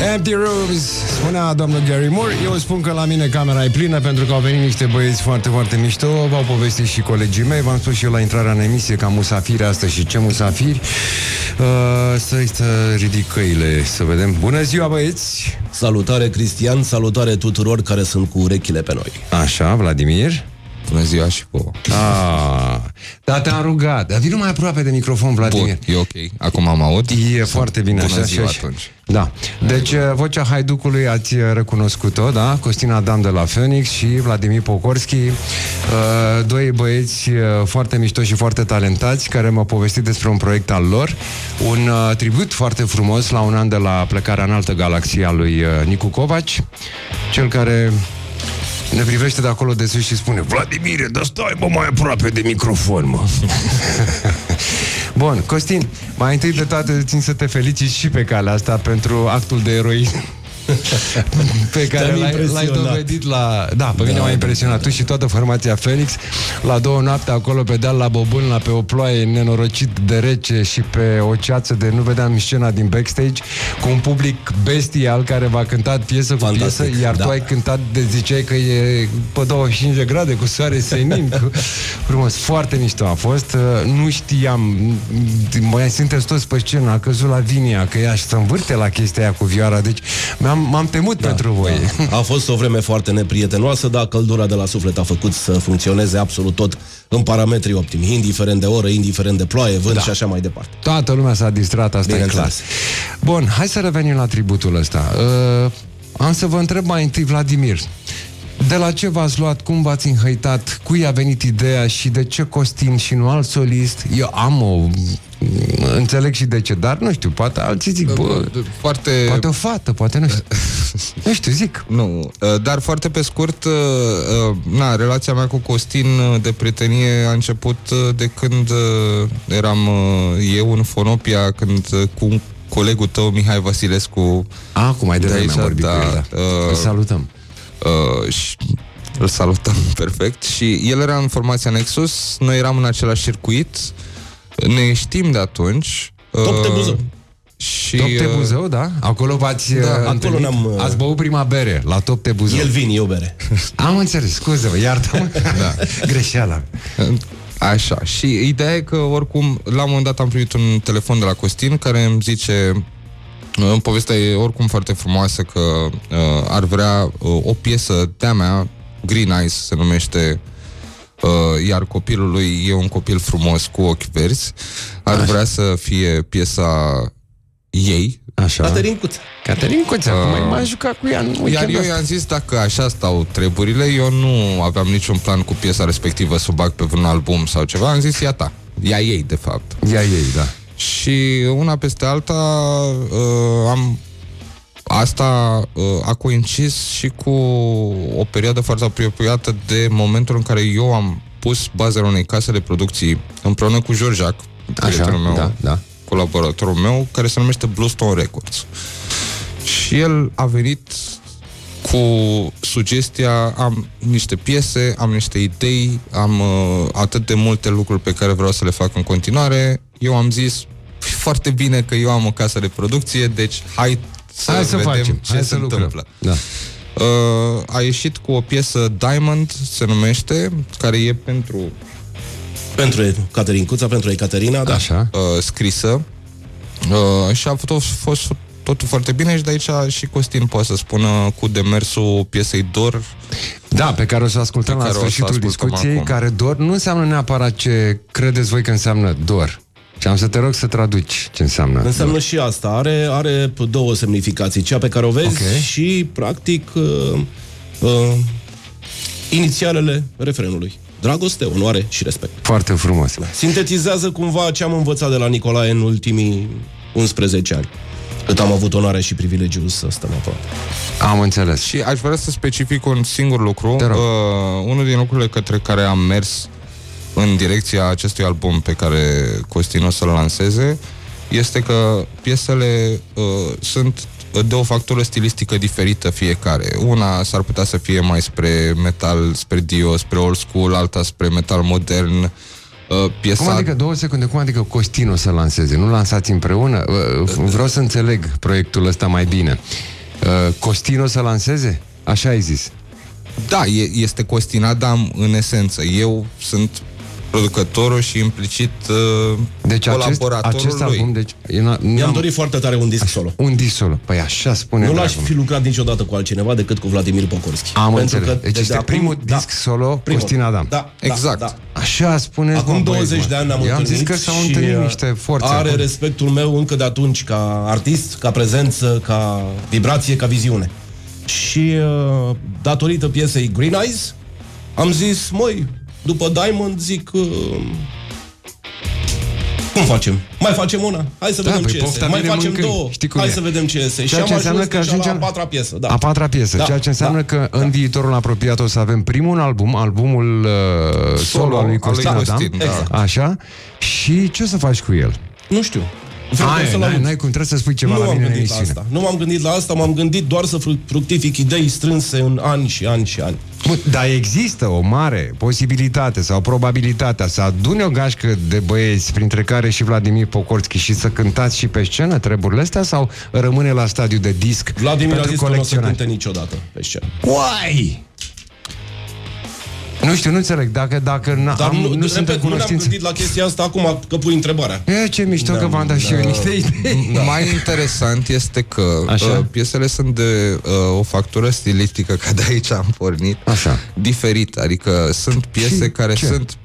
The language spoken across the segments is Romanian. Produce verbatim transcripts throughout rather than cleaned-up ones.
Empty Rooms, spunea domnul Gary Moore. Eu spun că la mine camera e plină pentru că au venit niște băieți foarte, foarte mișto. V-au povestit și colegii mei. V-am spus și eu la intrarea în emisie ca musafiri astăzi și ce musafiri. uh, Să-i să ridic căile, să vedem. Bună ziua, băieți! Salutare, Cristian, salutare tuturor care sunt cu urechile pe noi. Așa, Vladimir. Bună ziua și pe Ah, da, te-am rugat. Dar vino mai aproape de microfon, Vladimir. Bun, e ok. Acum am aud. E foarte bine. Bună așa, ziua așa. atunci. Da. Deci vocea Haiducului ați recunoscut-o, da? Costin Adam de la Phoenix și Vladimir Pocorski, doi băieți foarte mișto și foarte talentați, care m-au povestit despre un proiect al lor, un tribut foarte frumos la un an de la plecarea în altă galaxie a lui Nicu Covaci, cel care ne privește de acolo de sus și spune: Vladimire, dar stai mă mai aproape de microfon, mă. Bun, Costin, mai întâi de toate țin să te feliciți și pe calea asta pentru actul de eroism pe care l-ai, l-ai dovedit la... Da, pe mine da, m-a impresionat. Tu și toată formația Phoenix la două noapte acolo pe deal la Bobâlna, pe o ploaie nenorocit de rece și pe o ceață de... Nu vedeam scena din backstage, cu un public bestial care v-a cântat piesă cu Fantastic, piesă, iar da. tu ai cântat de ziceai că e pe douăzeci și cinci de grade cu soare senin cu... Frumos, foarte mișto a fost. Nu știam, mai sunteți toți pe scenă, a căzut la Vinia, că ea și să învârte la chestia aia cu vioara, deci M-am, m-am temut da, pentru voi. Da. A fost o vreme foarte neprietenoasă, dar căldura de la suflet a făcut să funcționeze absolut tot în parametri optimi, indiferent de oră, indiferent de ploaie, vânt da. și așa mai departe. Toată lumea s-a distrat, asta e clar. Bun, hai să revenim la tributul ăsta. Uh, am să vă întreb mai întâi, Vladimir, de la ce v-ați luat, cum v-ați înhăitat, cui a venit ideea și de ce Costin și nu alt solist? Eu am o... Înțeleg și de ce, dar nu știu, poate alții zic, bă, foarte... poate o fată, poate nu știu. Nu știu, zic. Nu, dar foarte pe scurt, na, relația mea cu Costin de prietenie a început de când eram eu în Fonopia, când cu colegul tău, Mihai Vasilescu... Ah, cum mai devreme am vorbit da, cu el, da. Îl salutăm. Uh, și îl salutăm, perfect. Și el era în formația Nexus, noi eram în același circuit, ne știm de atunci. Top de Buzău. Și Top de Buzău, da? Acolo v-ați da, acolo ne-am, ați băut prima bere la Top de Buzău. El vin, eu bere. Am înțeles, scuză-mă, iartă-mă. Da. Greșeala. Așa, și ideea e că oricum, la un moment dat am primit un telefon de la Costin care îmi zice... Povestea e oricum foarte frumoasă, că uh, ar vrea uh, o piesă de-a mea, Green Eyes se numește, uh, iar copilul lui e un copil frumos cu ochi verzi. Ar Așa. vrea să fie piesa ei. Așa. Caterin Cuța. Caterin Cuța, uh, cum m-am jucat cu ea. Iar eu i-am zis, dacă așa stau treburile, eu nu aveam niciun plan cu piesa respectivă să o bag pe un album sau ceva. Am zis, ia ta, ia ei de fapt. Ia ei, da. Și una peste alta uh, am asta uh, a coincis și cu o perioadă foarte apropiată de momentul în care eu am pus bazele unei case de producții împreună cu Georgiac, prietenul meu, da, da. colaboratorul meu, care se numește Bluestone Records. Și el a venit cu sugestia, am niște piese, am niște idei, am uh, atât de multe lucruri pe care vreau să le fac în continuare. Eu am zis, foarte bine că eu am o casă de producție, deci hai să, hai să vedem facem, ce hai se să întâmplă. Da. Uh, a ieșit cu o piesă Diamond, se numește, care e pentru... Pentru Caterin Cuța, pentru Ecaterina, da. Așa. Uh, scrisă. Uh, și a fost, fost totul foarte bine și de aici și Costin poate să spună cu demersul piesei Dor. Da, pe care o să ascultăm la sfârșitul discuției, acum. Care dor nu înseamnă neapărat ce credeți voi că înseamnă dor. Și am să te rog să traduci ce înseamnă. Înseamnă dor. și asta. Are, are două semnificații. Cea pe care o vezi okay. și, practic, uh, uh, inițialele refrenului. Dragoste, onoare și respect. Foarte frumos. Sintetizează cumva ce am învățat de la Nicolae în ultimii unsprezece ani. Cât am avut onoarea și privilegiul să stăm aproape. Am înțeles. Și aș vrea să specific un singur lucru. Uh, unul din lucrurile către care am mers în direcția acestui album pe care Costin o să-l lanseze este că piesele uh, sunt de o factură stilistică diferită fiecare. Una s-ar putea să fie mai spre metal, spre dio, spre old school, alta spre metal modern. Uh, piesa... Cum adică, două secunde, cum adică Costin o să lanseze? Nu lansați împreună? Uh, vreau să înțeleg proiectul ăsta mai bine. Uh, Costin o să lanseze? Așa ai zis. Da, e, este Costin Adam în esență. Eu sunt producătorul și implicit uh, deci colaboratorul acest, acest lui. album, deci, Mi-am dorit foarte tare un disc așa, solo. Un disc solo. Păi așa spune. Nu l-aș fi lucrat niciodată cu altcineva decât cu Vladimir Pocorski. Am înțeles. Că deci de este de primul acum, disc da, solo primul, Costin Adam. Da, exact. Da, da. Așa spune. Acum douăzeci de ani ne-am întâlnit. Am zis că s-au întâlnit niște forțe. Are acum. respectul meu încă de atunci ca artist, ca prezență, ca vibrație, ca viziune. Și uh, datorită piesei Green Eyes am zis, măi, după Diamond zic uh, cum facem? Mai facem una? Hai să da, vedem ce iese. Mai facem mâncând. două? Hai e. să vedem ce iese. Ceea și ce am înseamnă că ajungem la a patra piesă. Da. A patra piesă. Da. Ceea ce înseamnă da. că da. în viitorul apropiat o să avem primul album, albumul uh, solo, solo al lui Costin Adam. Costin, da. Exact. Așa. Și ce o să faci cu el? Nu știu. Ai, n-ai, n-ai cum, trebuie să spui ceva nu la mine în emisiune. Asta. Nu m-am gândit la asta, m-am gândit doar să fructific idei strânse în ani și ani și ani. Dar există o mare posibilitate sau probabilitatea să adune o gașcă de băieți, printre care și Vladimir Pocorski, și să cântați și pe scenă treburile astea, sau rămâne la stadiu de disc? Vladimir a zis că nu o să cânte niciodată pe scenă. Uai! Nu știu, nu înțeleg. Dacă, dacă Dar am, nu, nu, nu sunt în nu ne-am gândit la chestia asta acum că pui întrebarea. E, ce mișto da, că v-am dat da, și eu niște idei. Da. Mai interesant este că uh, piesele sunt de uh, o factură stilistică, că de aici am pornit, așa, diferit. Adică sunt piese și care ce? sunt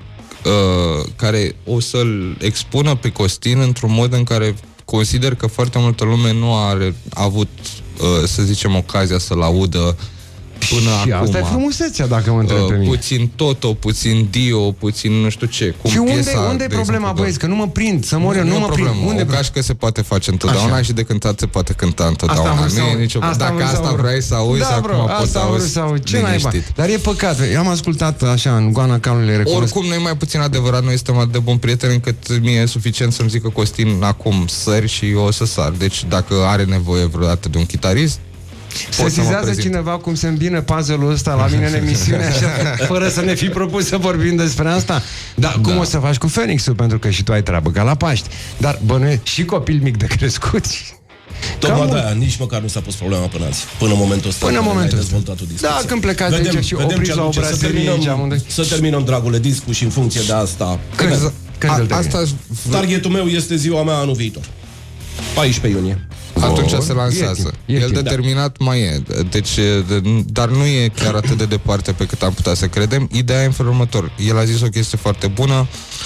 uh, care o să-l expună pe Costin într-un mod în care consider că foarte multă lume nu a avut, uh, să zicem, ocazia să-l audă până și acum. Asta e frumusețea, dacă mă întreb uh, pe mine. Puțin Toto, puțin Dio, puțin nu știu ce. Cum și unde, piesa, unde e problema, băieți? Că nu mă prind, să mor eu, nu, nu mă prind. Unde o gașcă se poate face întotdeauna. Așa. Și de cântat se poate cânta întotdeauna. Asta nu e nicio... asta Dacă asta sau... vrei să auzi, da, acum poți să auzi sau... Ce naiba? Dar e păcat. Eu am ascultat așa în goana calului, recunosc. Oricum, noi mai puțin adevărat, noi suntem atât de buni prieteni încât mie e suficient să-mi zică Costin acum sări și eu o să sar. Deci dacă are nevoie vreodată de un chitarist, sesizează cineva cum se îmbină puzzle-ul ăsta la mine în emisiune, așa, fără să ne fi propus să vorbim despre asta. Dar cum da. o să faci cu Phoenix-ul? Pentru că și tu ai treabă ca la Paști. Dar bănuiesc și copil mic de crescuți. Tocmai de aia, nici măcar nu s-a pus problema până azi. Până în momentul ăsta. Până în momentul ăsta. Da, când plecați de aici și opriți la o braserie. Să terminăm, dragule, discul și în funcție de asta. Când? Când asta targetul meu este ziua mea anul viitor. paisprezece iunie. Atunci se lansează. E El determinat da. mai e. Deci, de, dar nu e chiar atât de departe pe cât am putea să credem. Ideea e în felul următor. El a zis o chestie foarte bună.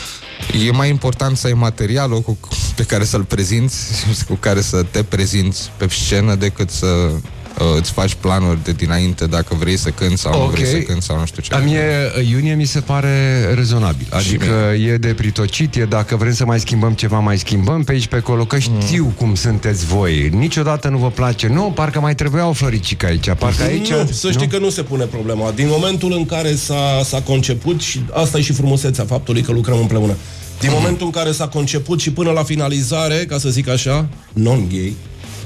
E mai important să ai materialul cu, pe care să-l prezinți, cu care să te prezinți pe scenă, decât să uh, îți faci planuri de dinainte dacă vrei să cânti sau okay. nu vrei să cânti sau nu știu ce. A mie iunie mi se pare rezonabil. Adică e de pritocit, e dacă vrem să mai schimbăm ceva, mai schimbăm pe aici, pe acolo, că știu mm. cum sunteți voi. Niciodată nu vă place. Nu, parcă mai trebuia o floricică aici. Parcă aici... Nu, să știi nu? că nu se pune problema. Din momentul în care s-a, s-a conceput, și asta e și frumusețea faptului că lucrăm împreună, din mm. momentul în care s-a conceput și până la finalizare, ca să zic așa, non-gay,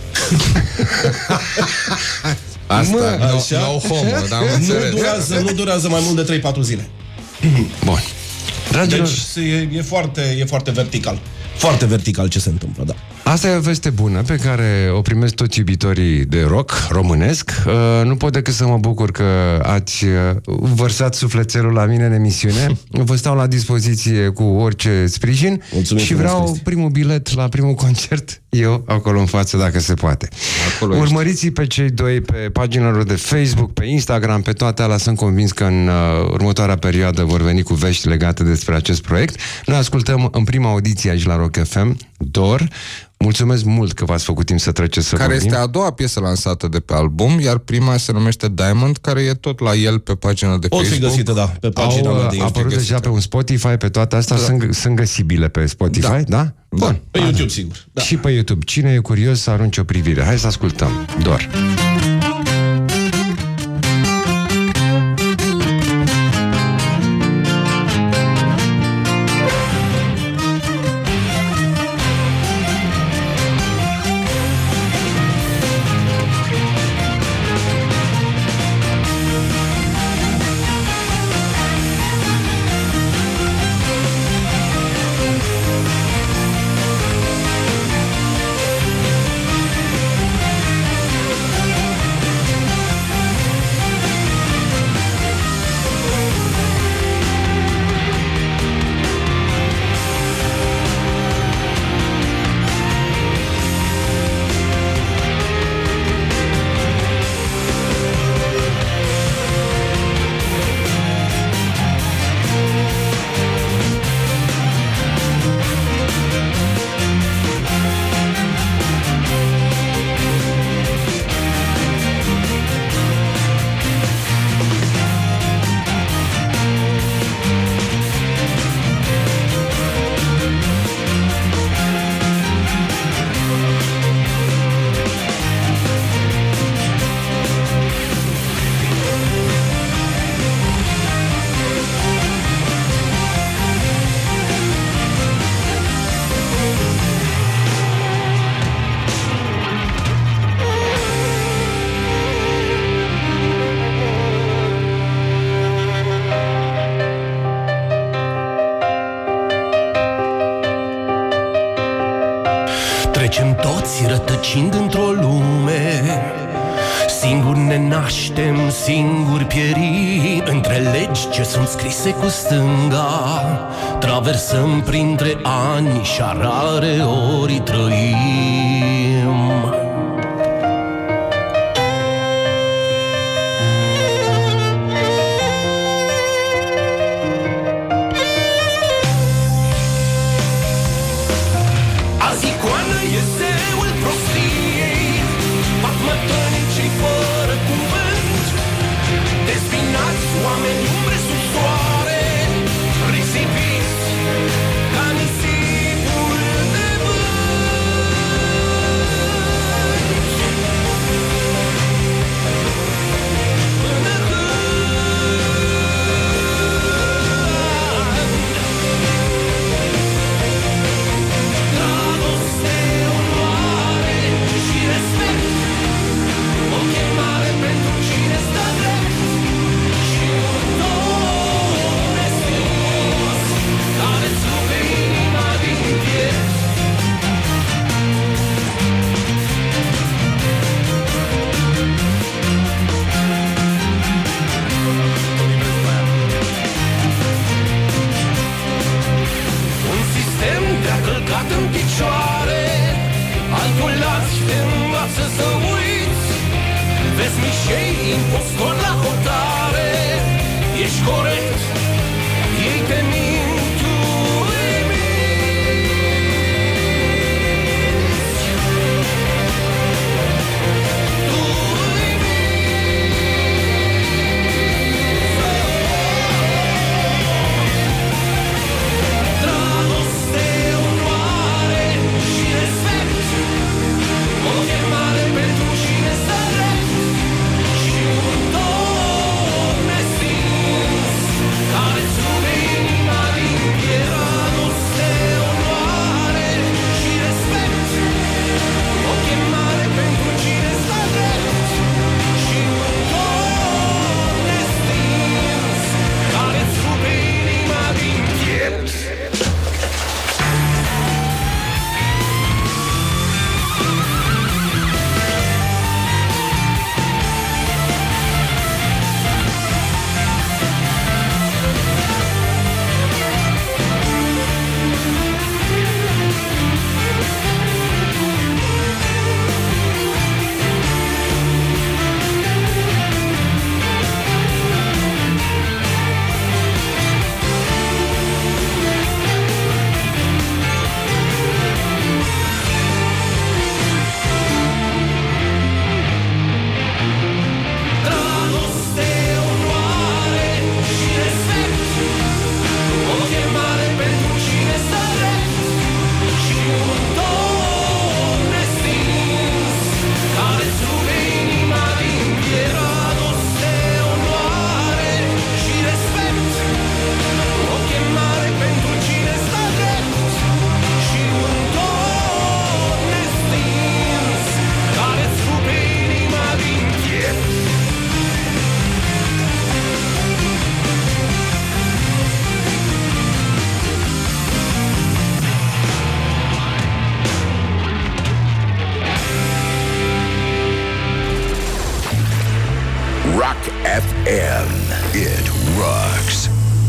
asta, mă, așa? No, no homo, da, nu, durează, nu durează mai mult de trei patru zile. Bun. Dragilor... Deci e, e, foarte, e foarte vertical. Foarte vertical ce se întâmplă, da. Asta e o veste bună pe care o primesc toți iubitorii de rock românesc. Uh, nu pot decât să mă bucur că ați vărsat sufletelul la mine în emisiune. Vă stau la dispoziție cu orice sprijin. Mulțumim, și vreau Cristi. primul bilet la primul concert, eu, acolo în față, dacă se poate. Acolo urmăriți-i pe cei doi pe pagina lor de Facebook, pe Instagram, pe toate alea. Sunt convins că în uh, următoarea perioadă vor veni cu vești legate despre acest proiect. Noi ascultăm în prima audiție aici la Rock F M, Dor. Mulțumesc mult că v-ați făcut timp să treceți să Care vorbim. este a doua piesă lansată de pe album, iar prima se numește Diamond, care e tot la el pe pagina de Pot Facebook. Pot fi găsită, da, pe pagina Au, de a apărut deja pe un Spotify, pe toate astea, da. sunt, sunt găsibile pe Spotify, da? da? Bun. Da. Pe YouTube, sigur. Da. Și pe YouTube. Cine e curios să arunce o privire. Hai să ascultăm. Dor. toți rătăcind într-o lume. Singuri ne naștem, singuri pierim, între legi ce sunt scrise cu stânga. Traversăm printre ani și rare ori trăim. Azi icoană e zeul prostiei, patmătănicii fără cuvânt, dezbinați oameni umbre sub soare, risipiți ca nisipul de vânt. Până când dragoste, onoare și respect, o chemare pentru cine stă drept și un dor nestins care-ți rupe inima din piept. Un sistem te-a călcat în picioare, altul lați te învață să uiți. Vezi mișei impostor la hotare, ești corect, ei te mint, tu îi minți. Tu îi minți. Dragoste, onoare și respect, o chemare pentru cine stă drept și un dor nestins care-ți rupe inima din piept. Dragoste, onoare și respect, o chemare pentru cine stă drept și un dor nestins care-ți rupe inima din piept. Dragoste, onoare și respect, o chemare pentru cine stă drept și un dor nestins care-ți rupe inima din piept. Dragoste, onoare și respect, o chemare pentru cine stă drept și un dor nestins care-ți rupe inima din piept. Rock F M.